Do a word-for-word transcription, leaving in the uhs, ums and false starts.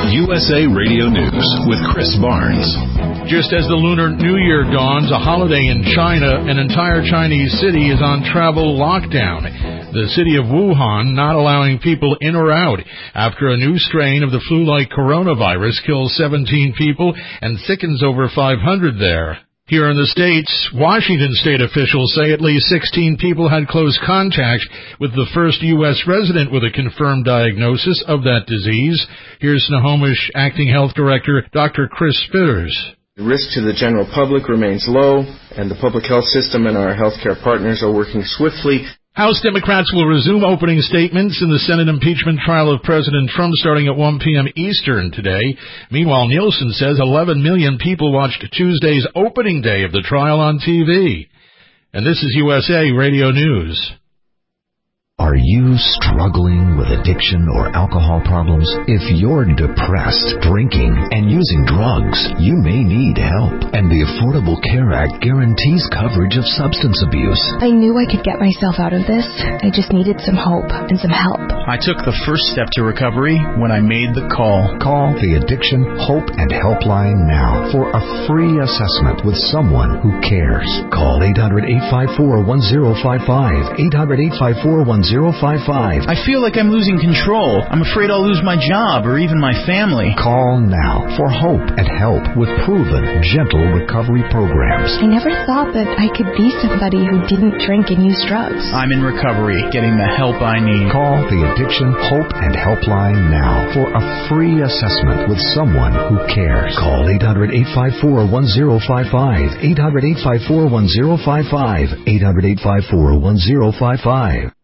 U S A Radio News with Chris Barnes. Just as the Lunar New Year dawns, a holiday in China, an entire Chinese city is on travel lockdown. The city of Wuhan not allowing people in or out after a new strain of the flu-like coronavirus kills seventeen people and sickens over five hundred there. Here in the States, Washington state officials say at least sixteen people had close contact with the first U S resident with a confirmed diagnosis of that disease. Here's Snohomish Acting Health Director Doctor Chris Spitters. The risk to the general public remains low, and the public health system and our healthcare partners are working swiftly. House Democrats will resume opening statements in the Senate impeachment trial of President Trump starting at one p.m. Eastern today. Meanwhile, Nielsen says eleven million people watched Tuesday's opening day of the trial on T V. And this is U S A Radio News. Are you struggling with addiction or alcohol problems? If you're depressed, drinking, and using drugs, you may need help. And the Affordable Care Act guarantees coverage of substance abuse. I knew I could get myself out of this. I just needed some hope and some help. I took the first step to recovery when I made the call. Call the Addiction Hope and Helpline now for a free assessment with someone who cares. Call eight hundred, eight five four, one zero five five, eight hundred, eight five four, one zero five five. I feel like I'm losing control. I'm afraid I'll lose my job or even my family. Call now for hope and help with proven, gentle recovery programs. I never thought that I could be somebody who didn't drink and use drugs. I'm in recovery, getting the help I need. Call the Addiction Hope and Helpline now for a free assessment with someone who cares. Call eight hundred, eight five four, one zero five five, eight hundred, eight five four, one zero five five, eight hundred, eight five four, one zero five five.